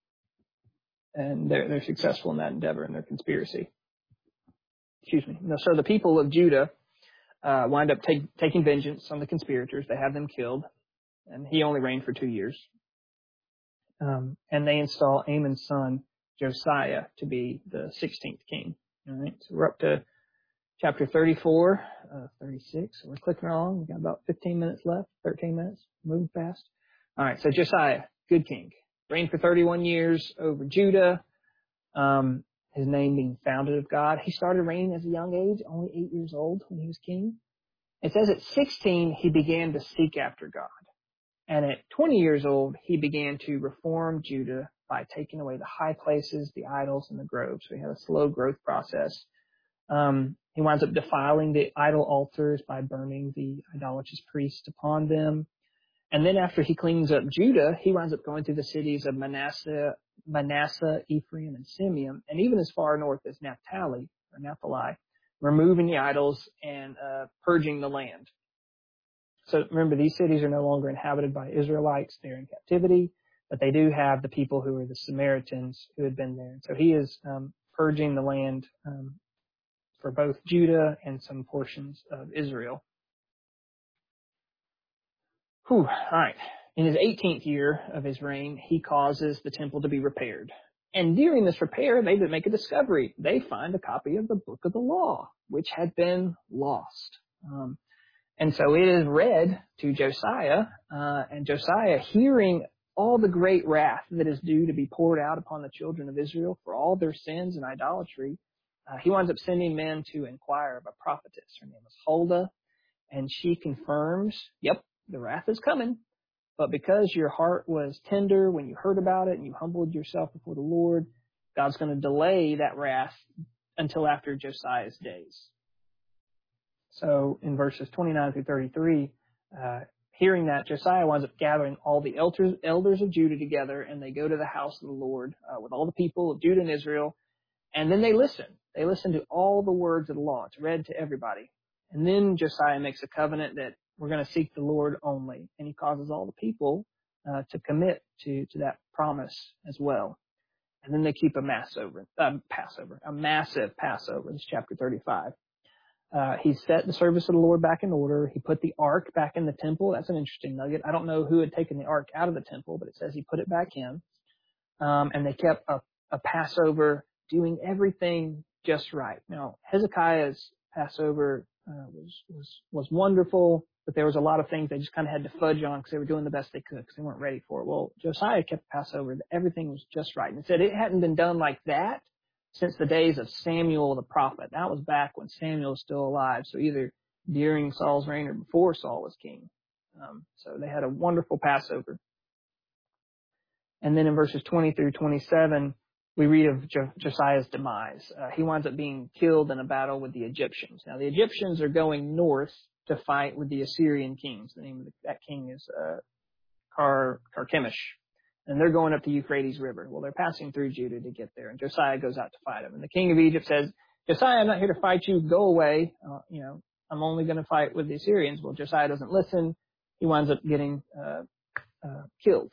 Speaker 1: And they're, they're successful in that endeavor in their conspiracy. Excuse me. No, so the people of Judah uh, wind up take, taking vengeance on the conspirators. They have them killed, and he only reigned for two years. Um, and they install Ammon's son Josiah to be the sixteenth king. All right, so we're up to chapter thirty-four, uh, thirty-six. So we're clicking along. We've got about fifteen minutes left, thirteen minutes, moving fast. All right, so Josiah, good king, reigned for thirty-one years over Judah. Um, His name being founded of God. He started reigning as a young age, only eight years old when he was king. It says at sixteen, he began to seek after God. And at twenty years old, he began to reform Judah by taking away the high places, the idols, and the groves. So he had a slow growth process. Um, he winds up defiling the idol altars by burning the idolatrous priests upon them. And then after he cleans up Judah, he winds up going through the cities of Manasseh, Manasseh, Ephraim, and Simeon, and even as far north as Naphtali, or Naphtali, removing the idols and uh, purging the land. So remember, these cities are no longer inhabited by Israelites. They're in captivity, but they do have the people who are the Samaritans who had been there. So he is um, purging the land um, for both Judah and some portions of Israel. Whew, all right. In his eighteenth year of his reign, he causes the temple to be repaired. And during this repair, they make a discovery. They find a copy of the Book of the Law, which had been lost. Um, and so it is read to Josiah, uh, and Josiah, hearing all the great wrath that is due to be poured out upon the children of Israel for all their sins and idolatry, uh, he winds up sending men to inquire of a prophetess. Her name is Huldah, and she confirms, yep, the wrath is coming. But because your heart was tender when you heard about it and you humbled yourself before the Lord, God's going to delay that wrath until after Josiah's days. So in verses twenty-nine through thirty-three, uh, hearing that, Josiah winds up gathering all the elders, elders of Judah together, and they go to the house of the Lord uh, with all the people of Judah and Israel, and then they listen. They listen to all the words of the law. It's read to everybody. And then Josiah makes a covenant that we're going to seek the Lord only. And he causes all the people uh, to commit to, to that promise as well. And then they keep a Passover, uh, Passover, a massive Passover. This is chapter thirty-five. Uh, he set the service of the Lord back in order. He put the ark back in the temple. That's an interesting nugget. I don't know who had taken the ark out of the temple, but it says he put it back in. Um, and they kept a, a Passover, doing everything just right. Now, Hezekiah's Passover uh, was, was, was wonderful, but there was a lot of things they just kind of had to fudge on because they were doing the best they could because they weren't ready for it. Well, Josiah kept Passover. Everything was just right. And it said it hadn't been done like that since the days of Samuel the prophet. That was back when Samuel was still alive. So either during Saul's reign or before Saul was king. Um, so they had a wonderful Passover. And then in verses twenty through twenty-seven, we read of Jo- Josiah's demise. Uh, he winds up being killed in a battle with the Egyptians. Now, the Egyptians are going north to fight with the Assyrian kings. The name of the, that king is uh, Car- Carchemish. And they're going up the Euphrates River. Well, they're passing through Judah to get there. And Josiah goes out to fight them. And the king of Egypt says, Josiah, I'm not here to fight you. Go away. Uh, you know, I'm only going to fight with the Assyrians. Well, Josiah doesn't listen. He winds up getting uh, uh, killed.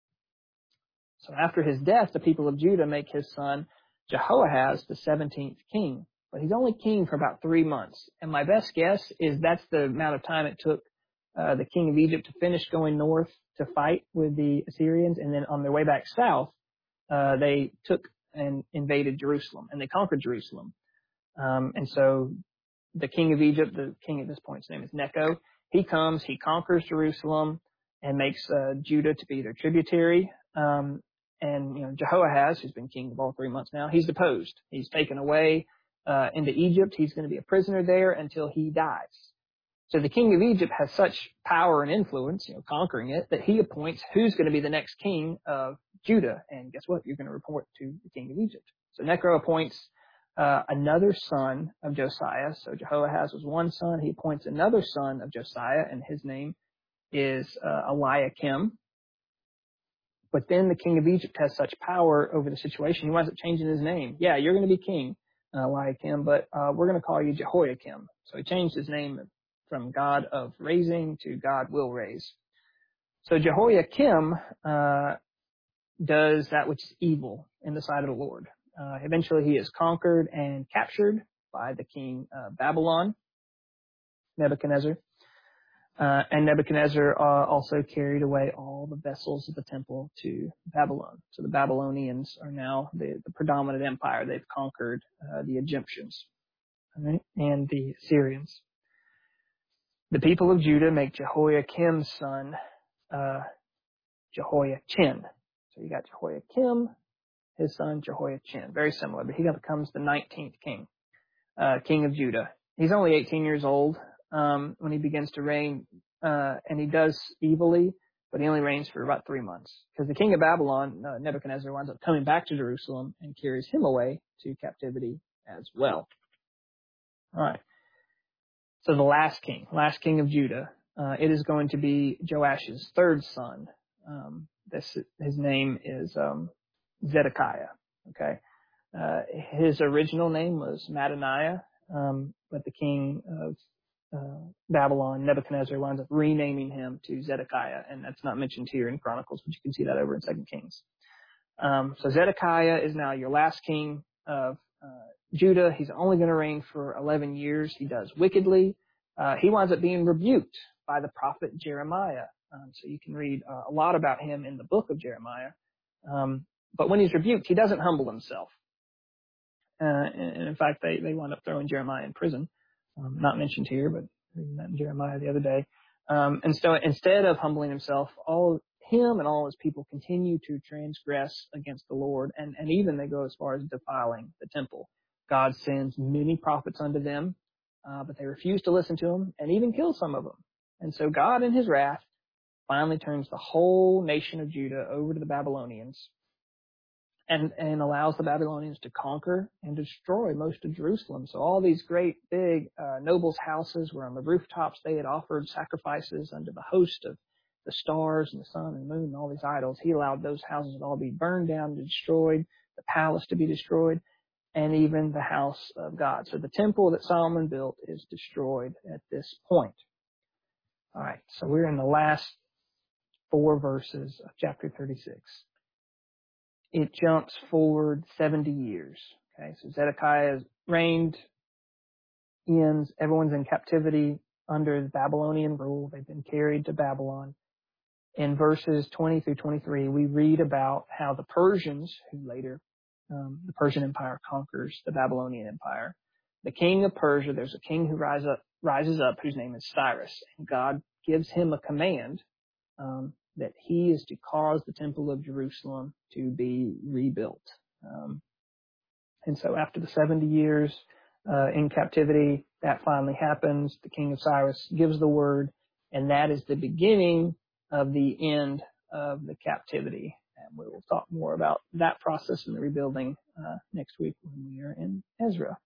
Speaker 1: So after his death, the people of Judah make his son Jehoahaz the seventeenth king. But he's only king for about three months. And my best guess is that's the amount of time it took uh, the king of Egypt to finish going north to fight with the Assyrians. And then on their way back south, uh, they took and invaded Jerusalem. And they conquered Jerusalem. Um, and so the king of Egypt, the king at this point, his name is Necho, he comes, he conquers Jerusalem and makes uh, Judah to be their tributary. Um, and, you know, Jehoahaz, who's been king of all three months now, he's deposed. He's taken away uh, into Egypt. He's going to be a prisoner there until he dies. So the king of Egypt has such power and influence, you know, conquering it, that he appoints who's going to be the next king of Judah. And guess what? You're going to report to the king of Egypt. So Necho appoints uh, another son of Josiah. So Jehoahaz was one son. He appoints another son of Josiah, and his name is uh, Eliakim. But then the king of Egypt has such power over the situation, he winds up changing his name. Yeah, you're going to be king, uh, Eliakim, but uh, we're going to call you Jehoiakim. So he changed his name from God of raising to God will raise. So Jehoiakim uh, does that which is evil in the sight of the Lord. Uh, eventually he is conquered and captured by the king of Babylon, Nebuchadnezzar. Uh, and Nebuchadnezzar uh, also carried away all the vessels of the temple to Babylon. So the Babylonians are now the, the predominant empire. They've conquered uh, the Egyptians, all right, and the Assyrians. The people of Judah make Jehoiakim's son uh, Jehoiachin. So you got Jehoiakim, his son Jehoiachin. Very similar, but he becomes the nineteenth king, uh, king of Judah. He's only eighteen years old um, when he begins to reign, uh, and he does evilly, but he only reigns for about three months. Because the king of Babylon, uh, Nebuchadnezzar, winds up coming back to Jerusalem and carries him away to captivity as well. All right. So the last king, last king of Judah, uh, it is going to be Joash's third son. Um, this, his name is um, Zedekiah. Okay, uh, his original name was Mattaniah, um, but the king of uh, Babylon, Nebuchadnezzar winds up renaming him to Zedekiah, and that's not mentioned here in Chronicles, but you can see that over in Second Kings. Um, so Zedekiah is now your last king of uh, Judah. He's only going to reign for eleven years. He does wickedly. Uh, he winds up being rebuked by the prophet Jeremiah. Um, so you can read uh, a lot about him in the book of Jeremiah. Um, but when he's rebuked, he doesn't humble himself. Uh, and in fact, they, they wound up throwing Jeremiah in prison. Um, not mentioned here, but reading that in Jeremiah the other day. Um, and so instead of humbling himself, all him and all his people continue to transgress against the Lord, and, and even they go as far as defiling the temple. God sends many prophets unto them, uh, but they refuse to listen to him and even kill some of them. And so God, in his wrath, finally turns the whole nation of Judah over to the Babylonians and, and allows the Babylonians to conquer and destroy most of Jerusalem. So all these great big uh, nobles' houses were on the rooftops. They had offered sacrifices unto the host of the stars and the sun and the moon and all these idols. He allowed those houses to all be burned down and destroyed, the palace to be destroyed, and even the house of God. So the temple that Solomon built is destroyed at this point. All right, so we're in the last four verses of chapter thirty-six. It jumps forward seventy years. Okay, so Zedekiah has reigned, ends, everyone's in captivity under the Babylonian rule. They've been carried to Babylon. In verses twenty through twenty-three, we read about how the Persians, who later, um, the Persian Empire conquers the Babylonian Empire. The king of Persia, there's a king who rise up, rises up whose name is Cyrus, and God gives him a command um, that he is to cause the temple of Jerusalem to be rebuilt. Um, and so after the seventy years uh, in captivity, that finally happens. The king of Cyrus gives the word, and that is the beginning of the end of the captivity. And we will talk more about that process and the rebuilding uh, next week when we are in Ezra.